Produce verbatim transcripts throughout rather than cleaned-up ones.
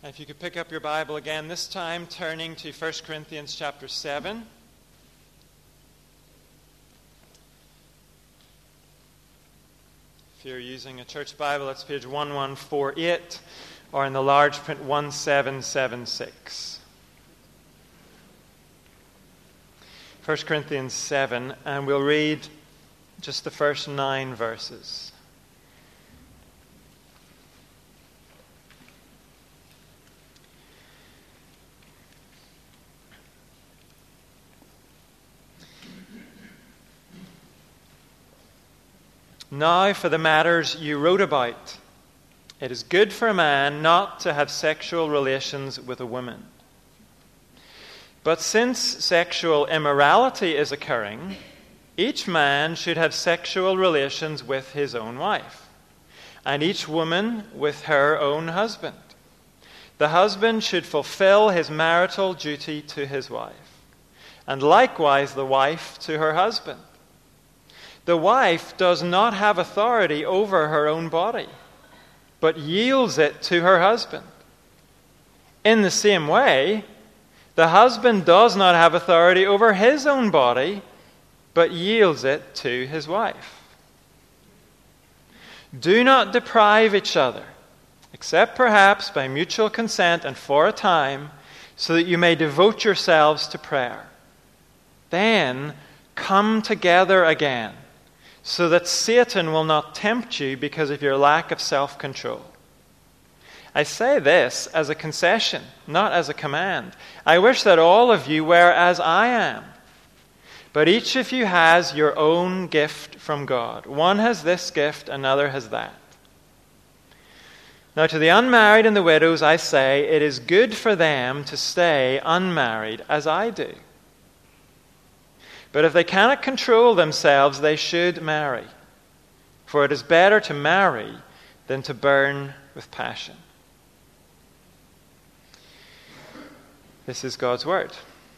If you could pick up your Bible again, this time turning to First Corinthians chapter seven. If you're using a church Bible, that's page eleven forty-eight, or in the large print seventeen seventy-six. First Corinthians seven, and we'll read just the first nine verses. Now for the matters you wrote about. It is good for a man not to have sexual relations with a woman. But since sexual immorality is occurring, each man should have sexual relations with his own wife, and each woman with her own husband. The husband should fulfill his marital duty to his wife, and likewise the wife to her husband. The wife does not have authority over her own body, but yields it to her husband. In the same way, the husband does not have authority over his own body, but yields it to his wife. Do not deprive each other, except perhaps by mutual consent and for a time, so that you may devote yourselves to prayer. Then come together again, so that Satan will not tempt you because of your lack of self-control. I say this as a concession, not as a command. I wish that all of you were as I am. But each of you has your own gift from God. One has this gift, another has that. Now to the unmarried and the widows I say, it is good for them to stay unmarried as I do. But if they cannot control themselves, they should marry. For it is better to marry than to burn with passion. This is God's word.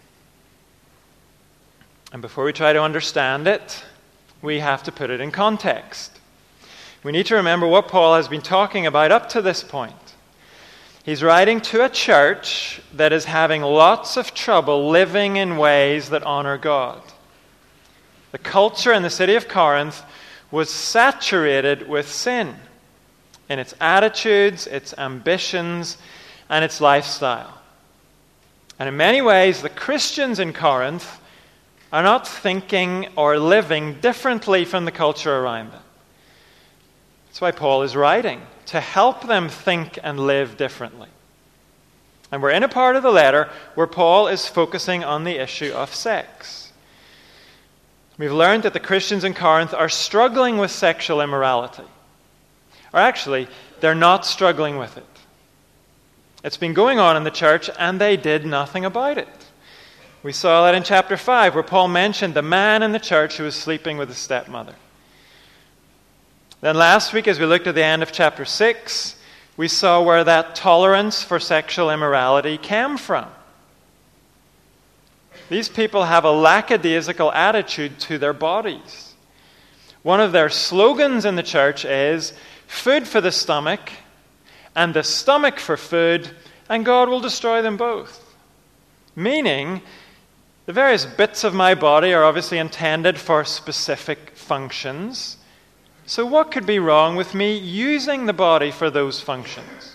And before we try to understand it, we have to put it in context. We need to remember what Paul has been talking about up to this point. He's writing to a church that is having lots of trouble living in ways that honor God. The culture in the city of Corinth was saturated with sin in its attitudes, its ambitions, and its lifestyle. And in many ways, the Christians in Corinth are not thinking or living differently from the culture around them. That's why Paul is writing, to help them think and live differently. And we're in a part of the letter where Paul is focusing on the issue of sex. We've learned that the Christians in Corinth are struggling with sexual immorality. Or actually, they're not struggling with it. It's been going on in the church, and they did nothing about it. We saw that in chapter five, where Paul mentioned the man in the church who was sleeping with his stepmother. Then last week, as we looked at the end of chapter six, we saw where that tolerance for sexual immorality came from. These people have a lackadaisical attitude to their bodies. One of their slogans in the church is, food for the stomach, and the stomach for food, and God will destroy them both. Meaning, the various bits of my body are obviously intended for specific functions. So what could be wrong with me using the body for those functions?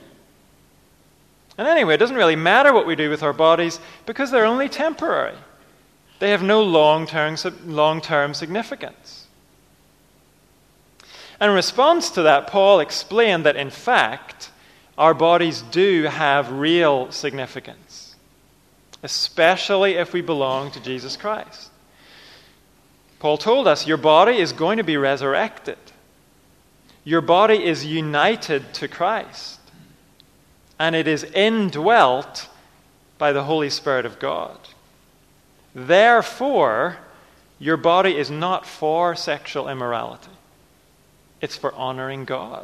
And anyway, it doesn't really matter what we do with our bodies because they're only temporary. They have no long-term, long-term significance. And in response to that, Paul explained that in fact, our bodies do have real significance, especially if we belong to Jesus Christ. Paul told us your body is going to be resurrected. Your body is united to Christ. And it is indwelt by the Holy Spirit of God. Therefore, your body is not for sexual immorality. It's for honoring God.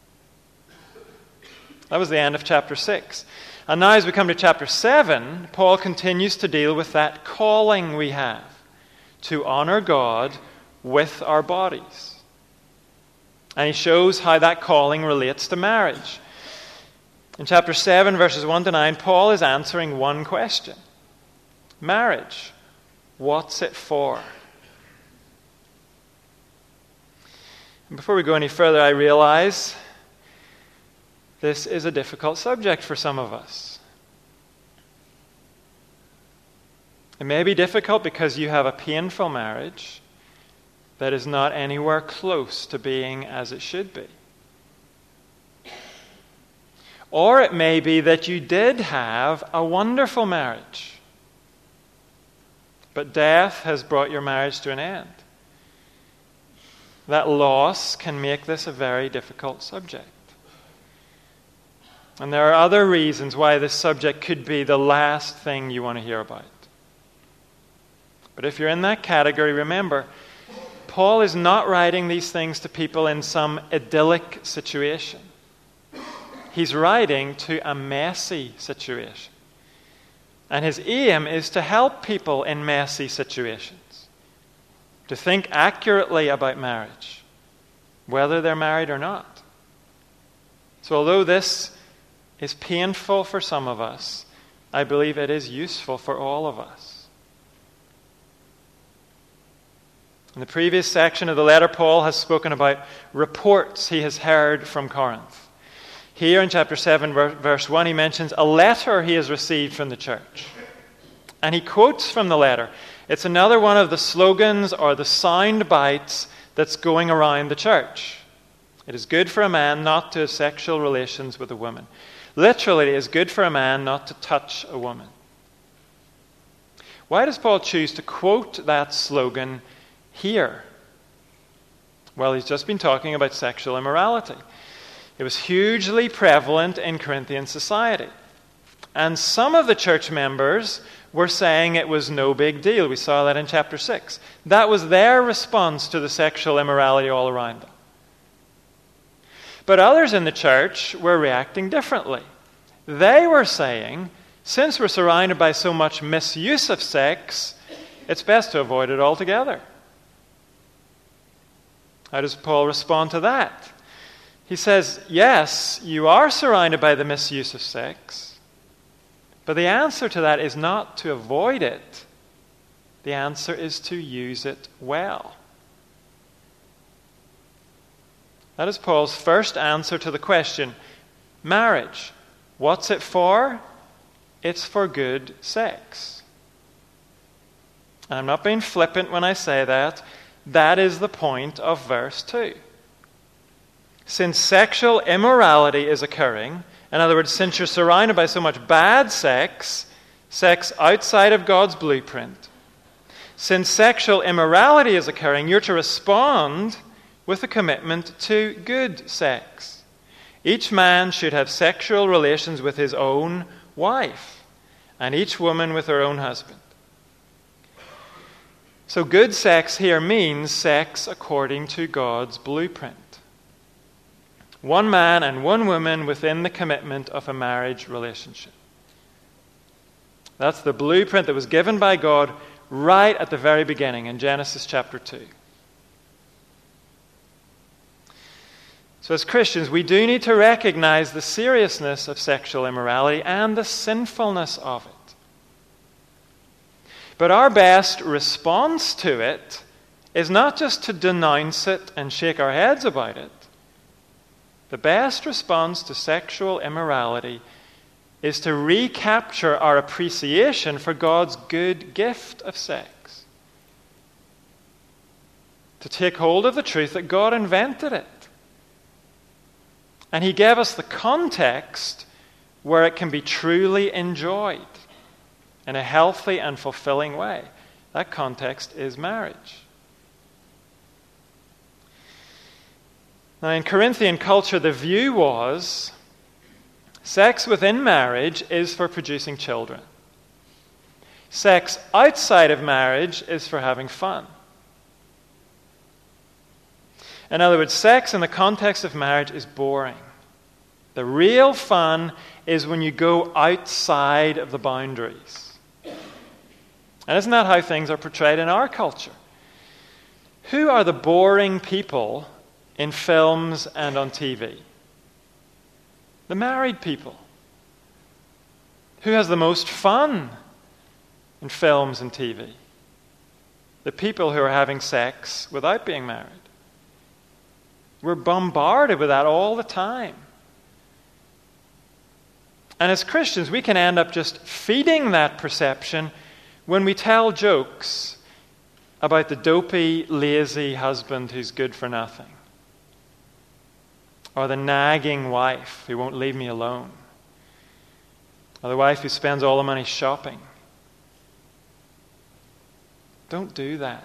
That was the end of chapter six. And now as we come to chapter seven, Paul continues to deal with that calling we have to honor God with our bodies. And he shows how that calling relates to marriage. In chapter seven, verses one to nine, Paul is answering one question. Marriage, what's it for? And before we go any further, I realize this is a difficult subject for some of us. It may be difficult because you have a painful marriage that is not anywhere close to being as it should be. Or it may be that you did have a wonderful marriage, but death has brought your marriage to an end. That loss can make this a very difficult subject. And there are other reasons why this subject could be the last thing you want to hear about. But if you're in that category, remember, Paul is not writing these things to people in some idyllic situation. He's writing to a messy situation. And his aim is to help people in messy situations to think accurately about marriage, whether they're married or not. So although this is painful for some of us, I believe it is useful for all of us. In the previous section of the letter, Paul has spoken about reports he has heard from Corinth. Here in chapter seven, verse one, he mentions a letter he has received from the church. And he quotes from the letter. It's another one of the slogans or the sound bites that's going around the church. It is good for a man not to have sexual relations with a woman. Literally, it is good for a man not to touch a woman. Why does Paul choose to quote that slogan here? Well, he's just been talking about sexual immorality. It was hugely prevalent in Corinthian society. And some of the church members were saying it was no big deal. We saw that in chapter six. That was their response to the sexual immorality all around them. But others in the church were reacting differently. They were saying, since we're surrounded by so much misuse of sex, it's best to avoid it altogether. How does Paul respond to that? He says, yes, you are surrounded by the misuse of sex, but the answer to that is not to avoid it. The answer is to use it well. That is Paul's first answer to the question, marriage, what's it for? It's for good sex. And I'm not being flippant when I say that. That is the point of verse two. Since sexual immorality is occurring, in other words, since you're surrounded by so much bad sex, sex outside of God's blueprint, since sexual immorality is occurring, you're to respond with a commitment to good sex. Each man should have sexual relations with his own wife, and each woman with her own husband. So good sex here means sex according to God's blueprint. One man and one woman within the commitment of a marriage relationship. That's the blueprint that was given by God right at the very beginning in Genesis chapter two. So as Christians, we do need to recognize the seriousness of sexual immorality and the sinfulness of it. But our best response to it is not just to denounce it and shake our heads about it. The best response to sexual immorality is to recapture our appreciation for God's good gift of sex. To take hold of the truth that God invented it. And He gave us the context where it can be truly enjoyed in a healthy and fulfilling way. That context is marriage. Now, in Corinthian culture, the view was sex within marriage is for producing children. Sex outside of marriage is for having fun. In other words, sex in the context of marriage is boring. The real fun is when you go outside of the boundaries. And isn't that how things are portrayed in our culture? Who are the boring people in films and on T V? The married people. Who has the most fun in films and T V? The people who are having sex without being married. We're bombarded with that all the time. And as Christians, we can end up just feeding that perception when we tell jokes about the dopey, lazy husband who's good for nothing, or the nagging wife who won't leave me alone, or the wife who spends all the money shopping. Don't do that.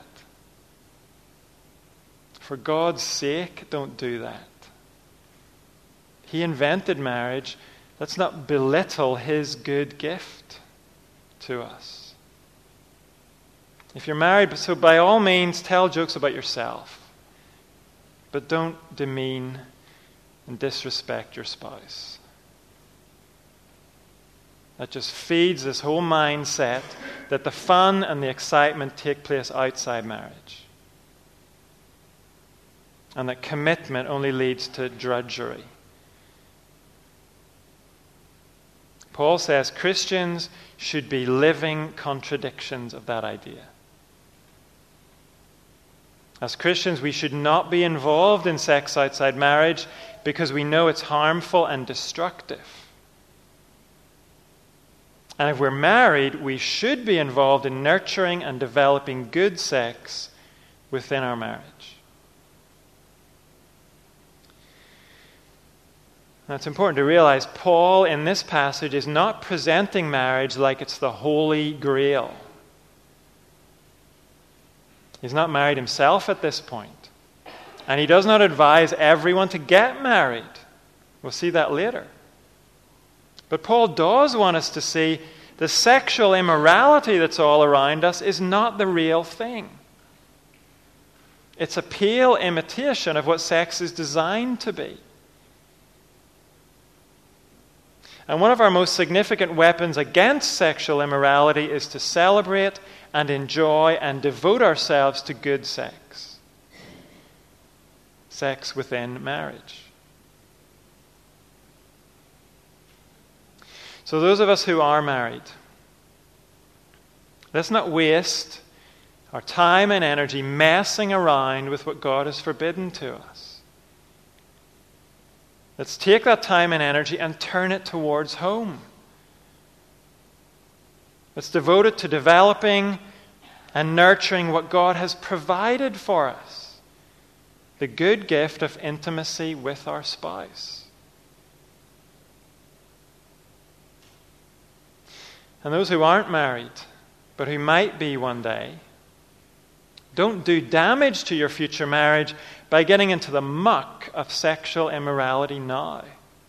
For God's sake, don't do that. He invented marriage. Let's not belittle his good gift to us. If you're married, so by all means, tell jokes about yourself. But don't demean and disrespect your spouse. That just feeds this whole mindset that the fun and the excitement take place outside marriage. And that commitment only leads to drudgery. Paul says Christians should be living contradictions of that idea. As Christians, we should not be involved in sex outside marriage because we know it's harmful and destructive. And if we're married, we should be involved in nurturing and developing good sex within our marriage. Now, it's important to realize Paul in this passage is not presenting marriage like it's the Holy Grail. He's not married himself at this point. And he does not advise everyone to get married. We'll see that later. But Paul does want us to see the sexual immorality that's all around us is not the real thing. It's a pale imitation of what sex is designed to be. And one of our most significant weapons against sexual immorality is to celebrate and enjoy and devote ourselves to good sex. Sex within marriage. So those of us who are married, let's not waste our time and energy messing around with what God has forbidden to us. Let's take that time and energy and turn it towards home. Let's devote it to developing and nurturing what God has provided for us. The good gift of intimacy with our spouse. And those who aren't married, but who might be one day, don't do damage to your future marriage by getting into the muck of sexual immorality now.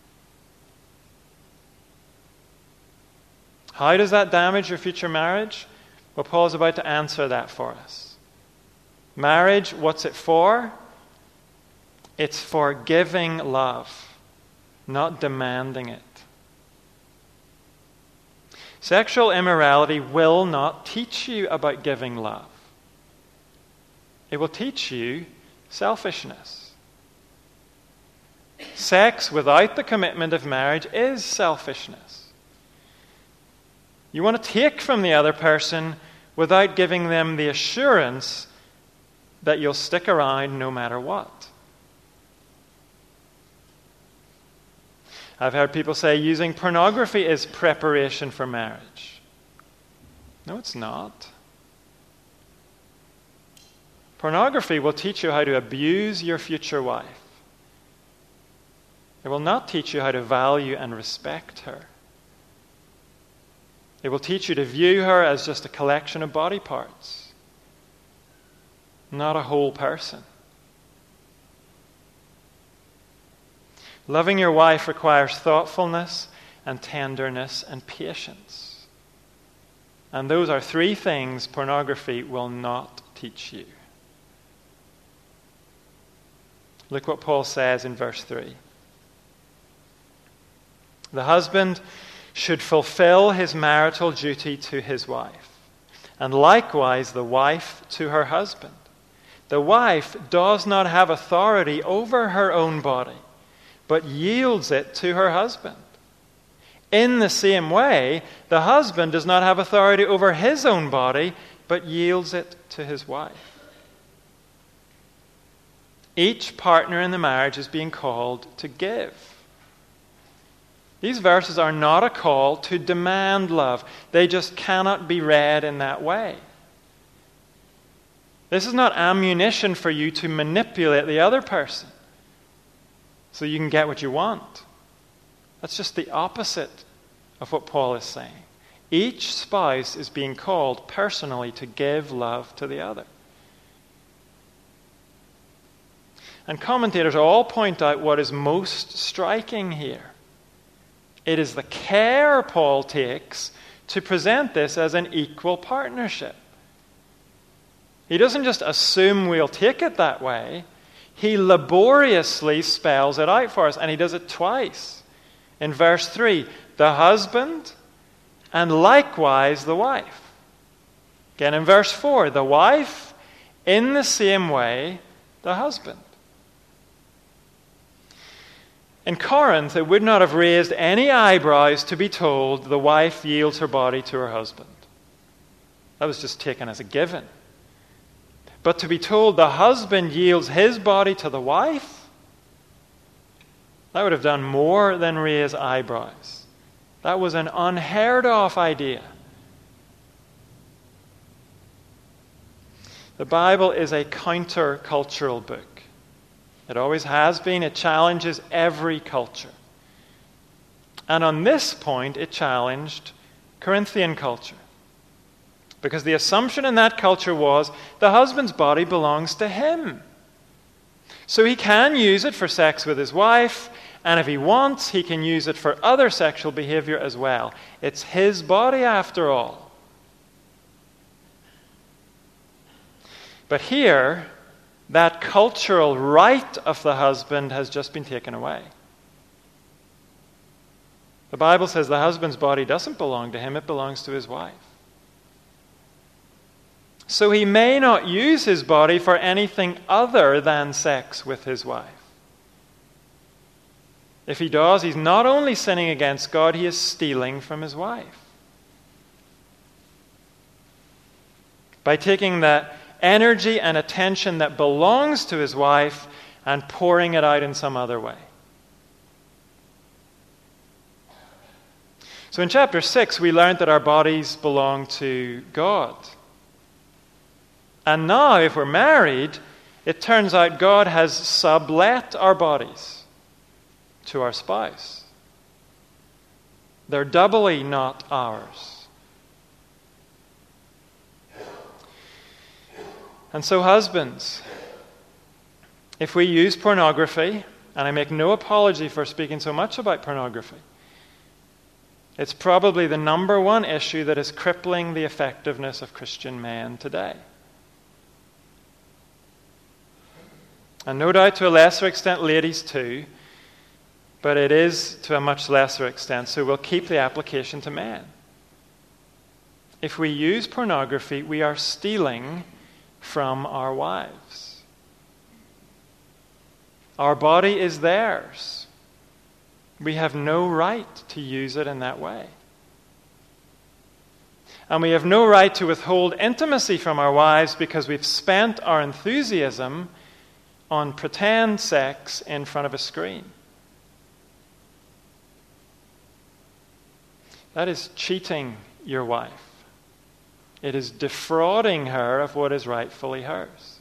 How does that damage your future marriage? Well, Paul is about to answer that for us. Marriage, what's it for? It's for giving love, not demanding it. Sexual immorality will not teach you about giving love. It will teach you selfishness. Sex without the commitment of marriage is selfishness. You want to take from the other person without giving them the assurance that you'll stick around no matter what. I've heard people say using pornography is preparation for marriage. No, it's not. Pornography will teach you how to abuse your future wife. It will not teach you how to value and respect her. It will teach you to view her as just a collection of body parts, not a whole person. Loving your wife requires thoughtfulness and tenderness and patience. And those are three things pornography will not teach you. Look what Paul says in verse three. The husband should fulfill his marital duty to his wife, and likewise the wife to her husband. The wife does not have authority over her own body, but yields it to her husband. In the same way, the husband does not have authority over his own body, but yields it to his wife. Each partner in the marriage is being called to give. These verses are not a call to demand love. They just cannot be read in that way. This is not ammunition for you to manipulate the other person so you can get what you want. That's just the opposite of what Paul is saying. Each spouse is being called personally to give love to the other. And commentators all point out what is most striking here. It is the care Paul takes to present this as an equal partnership. He doesn't just assume we'll take it that way. He laboriously spells it out for us, and he does it twice. In verse three, the husband and likewise the wife. Again in verse four, the wife, in the same way, the husband. In Corinth, it would not have raised any eyebrows to be told the wife yields her body to her husband. That was just taken as a given. But to be told the husband yields his body to the wife, that would have done more than raise eyebrows. That was an unheard of idea. The Bible is a counter-cultural book. It always has been. It challenges every culture. And on this point, it challenged Corinthian culture. Because the assumption in that culture was the husband's body belongs to him. So he can use it for sex with his wife, and if he wants, he can use it for other sexual behavior as well. It's his body after all. But here, that cultural right of the husband has just been taken away. The Bible says the husband's body doesn't belong to him, it belongs to his wife. So he may not use his body for anything other than sex with his wife. If he does, he's not only sinning against God, he is stealing from his wife. By taking the energy and attention that belongs to his wife and pouring it out in some other way. So in chapter six, we learned that our bodies belong to God. And now, if we're married, it turns out God has sublet our bodies to our spouse. They're doubly not ours. And so, husbands, if we use pornography, and I make no apology for speaking so much about pornography, it's probably the number one issue that is crippling the effectiveness of Christian men today. And no doubt to a lesser extent ladies too, but it is to a much lesser extent, so we'll keep the application to men. If we use pornography, we are stealing from our wives. Our body is theirs. We have no right to use it in that way. And we have no right to withhold intimacy from our wives because we've spent our enthusiasm on pretend sex in front of a screen. That is cheating your wife. It is defrauding her of what is rightfully hers.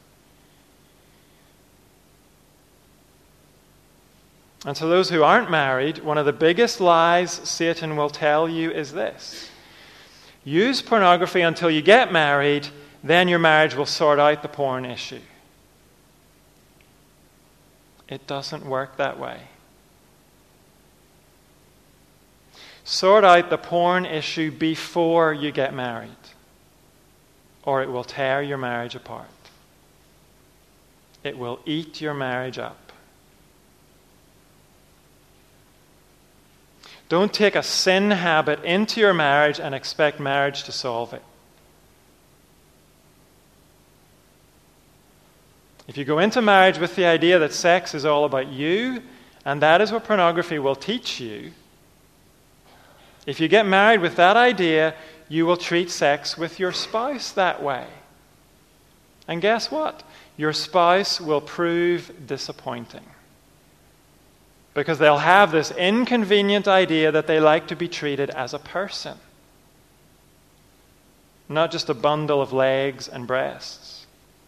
And to those who aren't married, one of the biggest lies Satan will tell you is this: use pornography until you get married, then your marriage will sort out the porn issue. It doesn't work that way. Sort out the porn issue before you get married, or it will tear your marriage apart. It will eat your marriage up. Don't take a sin habit into your marriage and expect marriage to solve it. If you go into marriage with the idea that sex is all about you, and that is what pornography will teach you, If you get married with that idea, you will treat sex with your spouse that way. And guess what? Your spouse will prove disappointing. Because they'll have this inconvenient idea that they like to be treated as a person, not just a bundle of legs and breasts.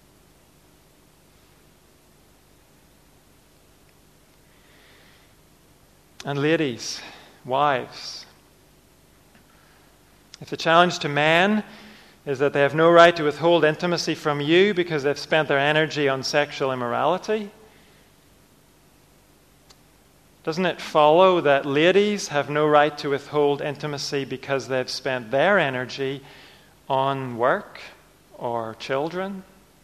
And ladies, wives, if the challenge to men is that they have no right to withhold intimacy from you because they've spent their energy on sexual immorality, doesn't it follow that ladies have no right to withhold intimacy because they've spent their energy on work or children?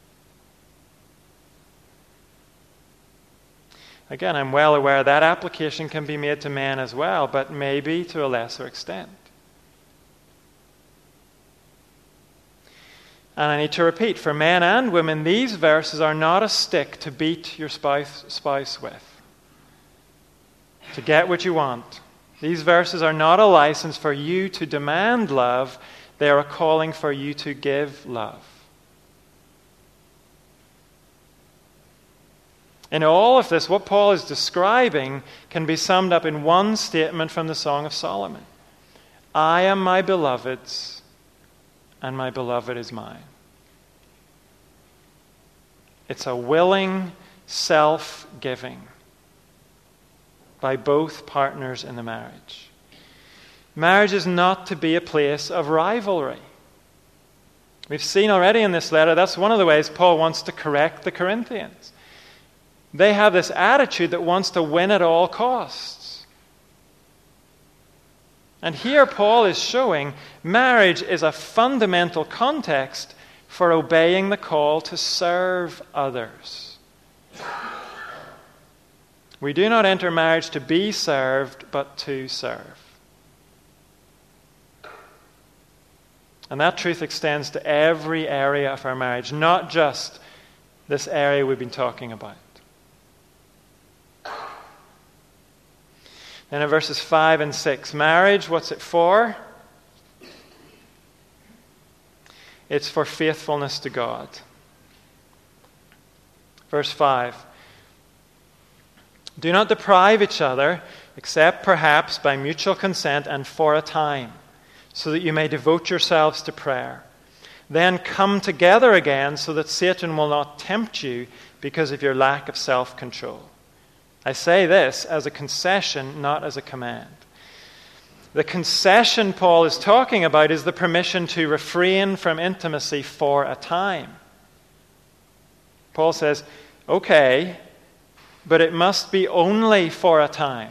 Again, I'm well aware that application can be made to men as well, but maybe to a lesser extent. And I need to repeat, for men and women, these verses are not a stick to beat your spouse, spouse with, to get what you want. These verses are not a license for you to demand love. They are a calling for you to give love. In all of this, what Paul is describing can be summed up in one statement from the Song of Solomon. I am my beloved's, and my beloved is mine. It's a willing self-giving by both partners in the marriage. Marriage is not to be a place of rivalry. We've seen already in this letter, that's one of the ways Paul wants to correct the Corinthians. They have this attitude that wants to win at all costs. And here Paul is showing marriage is a fundamental context for obeying the call to serve others. We do not enter marriage to be served, but to serve. And that truth extends to every area of our marriage, not just this area we've been talking about. Then in verses five and six, marriage, what's it for? It's for faithfulness to God. Verse five. Do not deprive each other, except perhaps by mutual consent and for a time, so that you may devote yourselves to prayer. Then come together again so that Satan will not tempt you because of your lack of self-control. I say this as a concession, not as a command. The concession Paul is talking about is the permission to refrain from intimacy for a time. Paul says, okay, but it must be only for a time.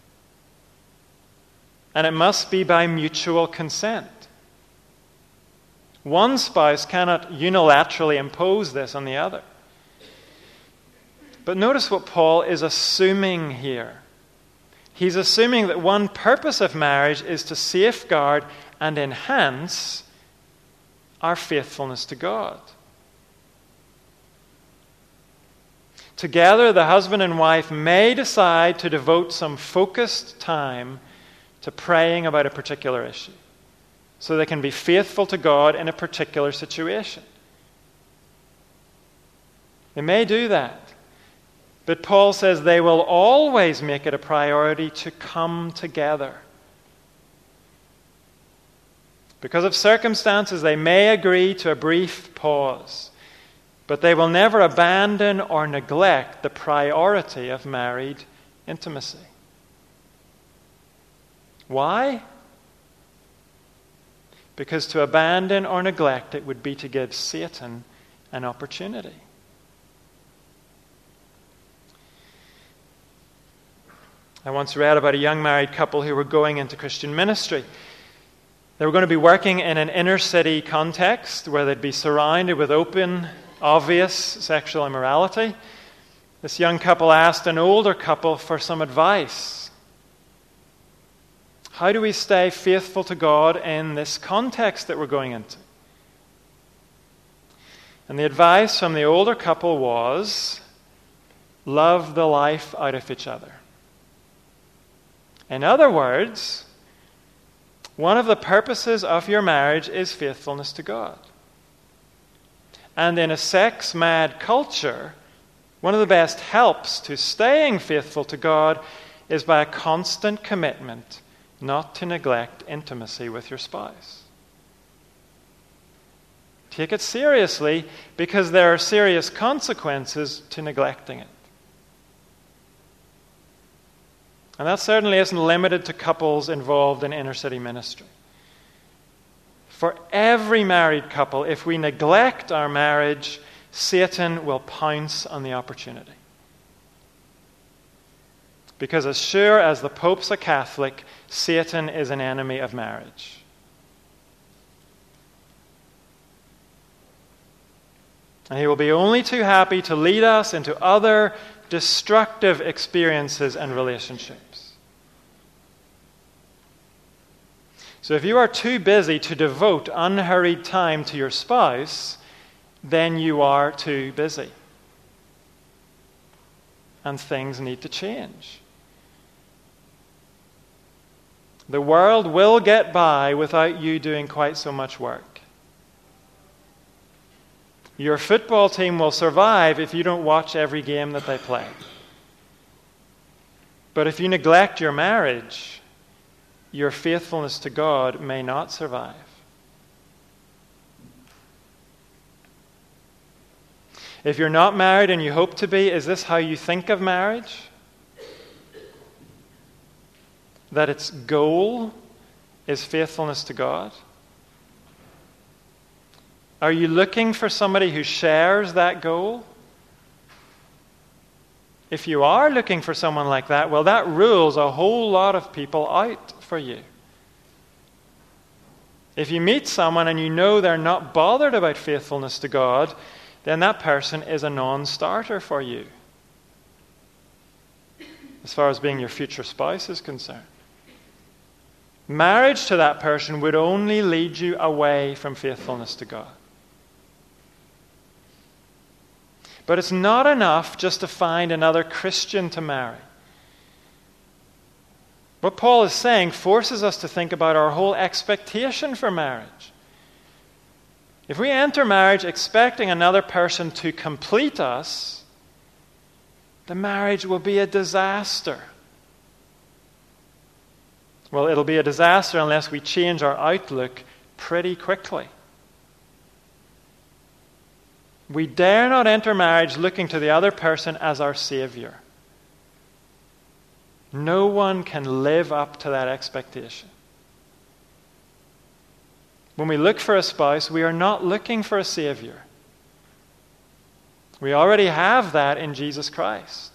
And it must be by mutual consent. One spouse cannot unilaterally impose this on the other. But notice what Paul is assuming here. He's assuming that one purpose of marriage is to safeguard and enhance our faithfulness to God. Together, the husband and wife may decide to devote some focused time to praying about a particular issue, so they can be faithful to God in a particular situation. They may do that. But Paul says they will always make it a priority to come together. Because of circumstances, they may agree to a brief pause, but they will never abandon or neglect the priority of married intimacy. Why? Because to abandon or neglect it would be to give Satan an opportunity. I once read about a young married couple who were going into Christian ministry. They were going to be working in an inner city context where they'd be surrounded with open, obvious sexual immorality. This young couple asked an older couple for some advice. How do we stay faithful to God in this context that we're going into? And the advice from the older couple was, love the life out of each other. In other words, One of the purposes of your marriage is faithfulness to God. And in a sex-mad culture, one of the best helps to staying faithful to God is by a constant commitment not to neglect intimacy with your spouse. Take it seriously, because there are serious consequences to neglecting it. And that certainly isn't limited to couples involved in inner-city ministry. For every married couple, if we neglect our marriage, Satan will pounce on the opportunity. Because as sure as the Pope's a Catholic, Satan is an enemy of marriage. And he will be only too happy to lead us into other destructive experiences and relationships. So if you are too busy to devote unhurried time to your spouse, then you are too busy. And things need to change. The world will get by without you doing quite so much work. Your football team will survive if you don't watch every game that they play. But if you neglect your marriage, your faithfulness to God may not survive. If you're not married and you hope to be, is this how you think of marriage? That its goal is faithfulness to God? Are you looking for somebody who shares that goal? If you are looking for someone like that, well, that rules a whole lot of people out for you. If you meet someone and you know they're not bothered about faithfulness to God, then that person is a non-starter for you, as far as being your future spouse is concerned. Marriage to that person would only lead you away from faithfulness to God. But it's not enough just to find another Christian to marry. What Paul is saying forces us to think about our whole expectation for marriage. If we enter marriage expecting another person to complete us, the marriage will be a disaster. Well, it'll be a disaster unless we change our outlook pretty quickly. We dare not enter marriage looking to the other person as our Savior. No one can live up to that expectation. When we look for a spouse, we are not looking for a Savior. We already have that in Jesus Christ.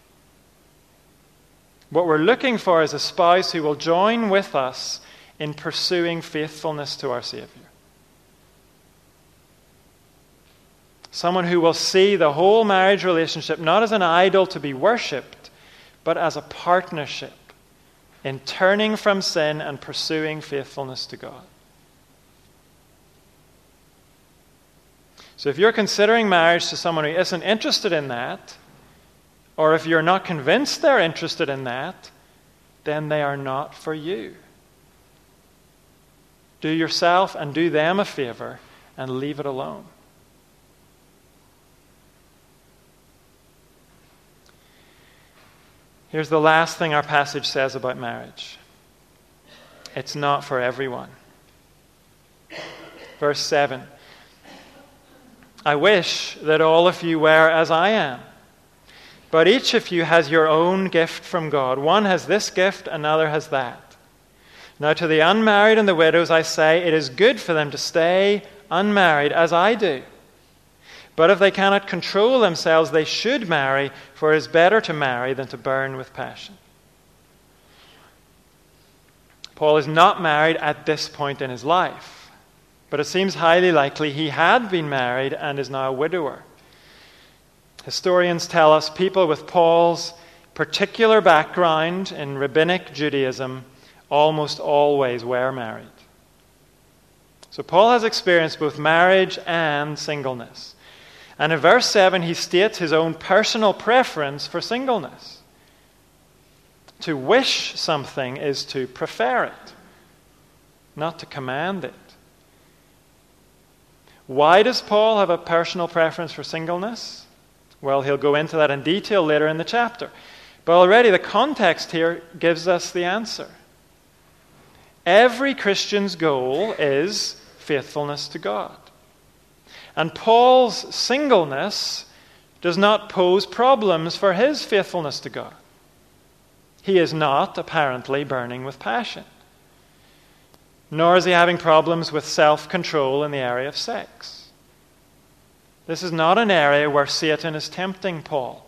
What we're looking for is a spouse who will join with us in pursuing faithfulness to our Savior. Someone who will see the whole marriage relationship not as an idol to be worshipped, but as a partnership in turning from sin and pursuing faithfulness to God. So if you're considering marriage to someone who isn't interested in that, or if you're not convinced they're interested in that, then they are not for you. Do yourself and do them a favor and leave it alone. Here's the last thing our passage says about marriage. It's not for everyone. Verse seven. I wish that all of you were as I am, but each of you has your own gift from God. One has this gift, another has that. Now to the unmarried and the widows I say, it is good for them to stay unmarried as I do. But if they cannot control themselves, they should marry, for it is better to marry than to burn with passion. Paul is not married at this point in his life, but it seems highly likely he had been married and is now a widower. Historians tell us people with Paul's particular background in rabbinic Judaism almost always were married. So Paul has experienced both marriage and singleness. And in verse seven, he states his own personal preference for singleness. To wish something is to prefer it. not to command it. Why does Paul have a personal preference for singleness? Well, he'll go into that in detail later in the chapter. But already the context here gives us the answer. Every Christian's goal is faithfulness to God. And Paul's singleness does not pose problems for his faithfulness to God. He is not, apparently, burning with passion. Nor is he having problems with self-control in the area of sex. This is not an area where Satan is tempting Paul.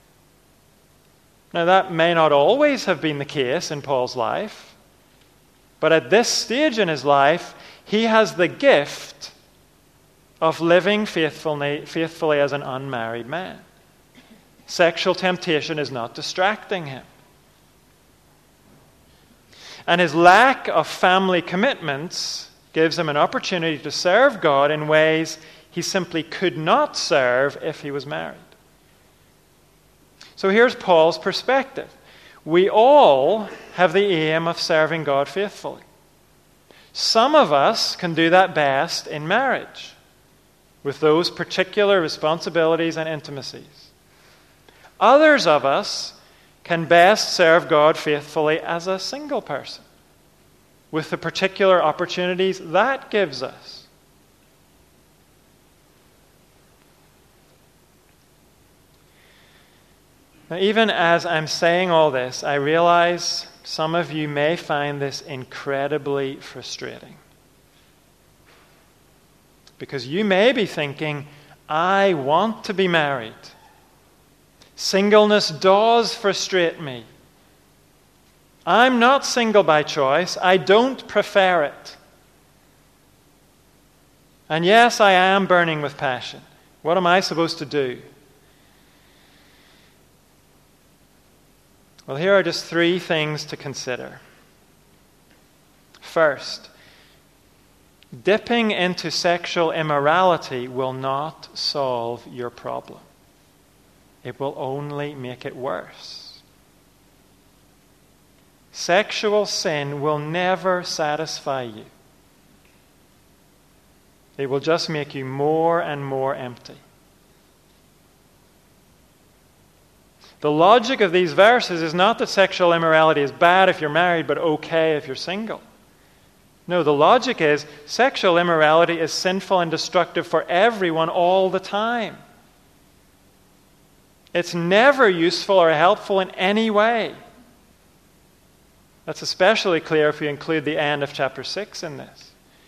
Now, that may not always have been the case in Paul's life, but at this stage in his life, he has the gift of living faithfully, faithfully as an unmarried man. Sexual temptation is not distracting him. And his lack of family commitments gives him an opportunity to serve God in ways he simply could not serve if he was married. So here's Paul's perspective. We all have the aim of serving God faithfully. Some of us can do that best in marriage, with those particular responsibilities and intimacies. Others of us can best serve God faithfully as a single person, with the particular opportunities that gives us. Now, even as I'm saying all this, I realize some of you may find this incredibly frustrating. Because you may be thinking, I want to be married. Singleness does frustrate me. I'm not single by choice. I don't prefer it. And yes, I am burning with passion. What am I supposed to do? Well, here are just three things to consider. First, dipping into sexual immorality will not solve your problem. It will only make it worse. Sexual sin will never satisfy you. It will just make you more and more empty. The logic of these verses is not that sexual immorality is bad if you're married, but okay if you're single. No, the logic is sexual immorality is sinful and destructive for everyone all the time. It's never useful or helpful in any way. That's especially clear if you include the end of chapter six in this.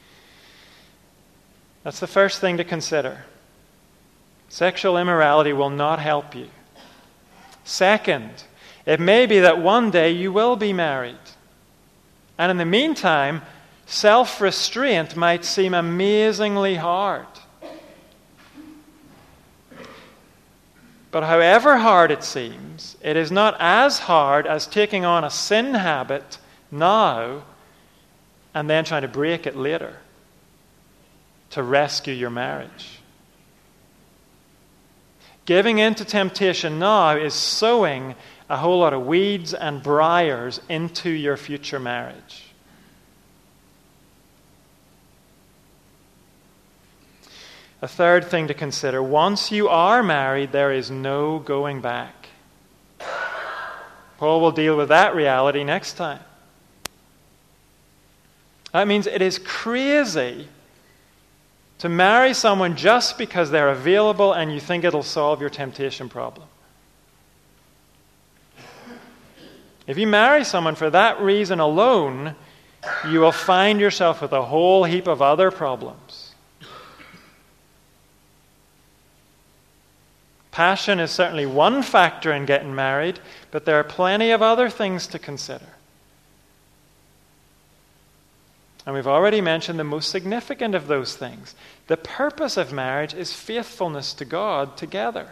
That's the first thing to consider. Sexual immorality will not help you. Second, it may be that one day you will be married. And in the meantime, self-restraint might seem amazingly hard. But however hard it seems, it is not as hard as taking on a sin habit now and then trying to break it later to rescue your marriage. Giving in to temptation now is sowing a whole lot of weeds and briars into your future marriage. A third thing to consider, once you are married, there is no going back. Paul will deal with that reality next time. That means it is crazy to marry someone just because they're available and you think it'll solve your temptation problem. If you marry someone for that reason alone, you will find yourself with a whole heap of other problems. Passion is certainly one factor in getting married, but there are plenty of other things to consider. And we've already mentioned the most significant of those things. The purpose of marriage is faithfulness to God together.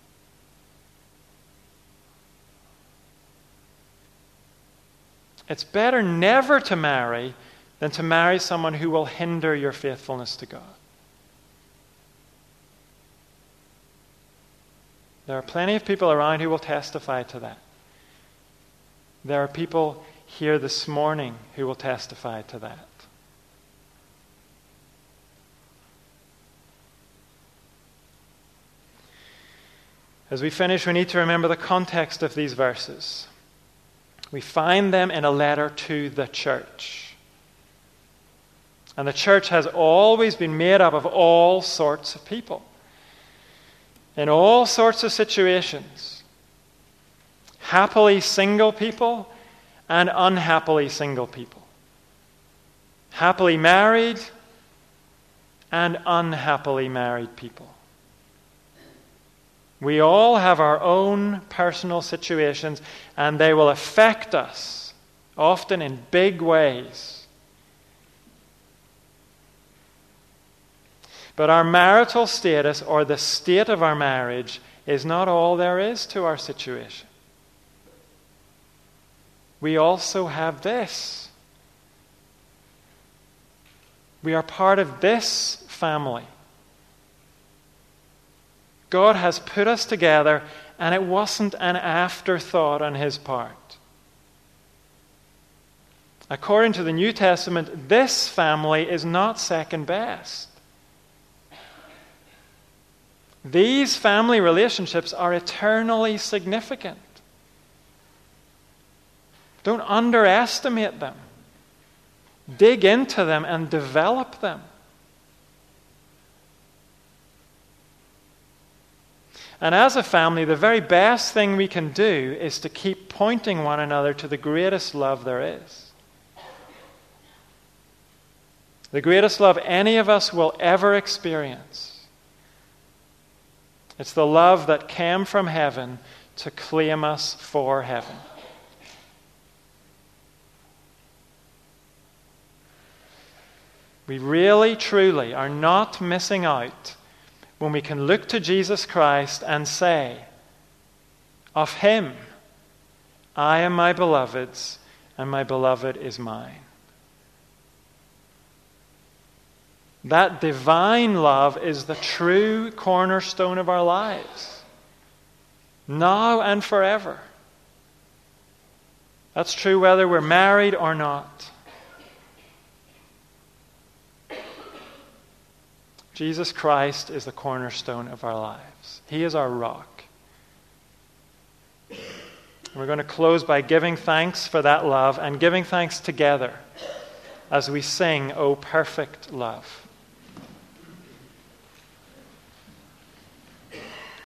It's better never to marry than to marry someone who will hinder your faithfulness to God. There are plenty of people around who will testify to that. There are people here this morning who will testify to that. As we finish, we need to remember the context of these verses. We find them in a letter to the church. And the church has always been made up of all sorts of people, in all sorts of situations. Happily single people and unhappily single people. Happily married and unhappily married people. We all have our own personal situations, and they will affect us, often in big ways. But our marital status, or the state of our marriage, is not all there is to our situation. We also have this. We are part of this family. God has put us together, and it wasn't an afterthought on His part. According to the New Testament, this family is not second best. These family relationships are eternally significant. Don't underestimate them. Dig into them and develop them. And as a family, the very best thing we can do is to keep pointing one another to the greatest love there is. The greatest love any of us will ever experience. It's the love that came from heaven to claim us for heaven. We really, truly are not missing out when we can look to Jesus Christ and say, of Him, I am my beloved's, and my beloved is mine. That divine love is the true cornerstone of our lives, now and forever. That's true whether we're married or not. Jesus Christ is the cornerstone of our lives. He is our rock. And we're going to close by giving thanks for that love and giving thanks together as we sing, O perfect love.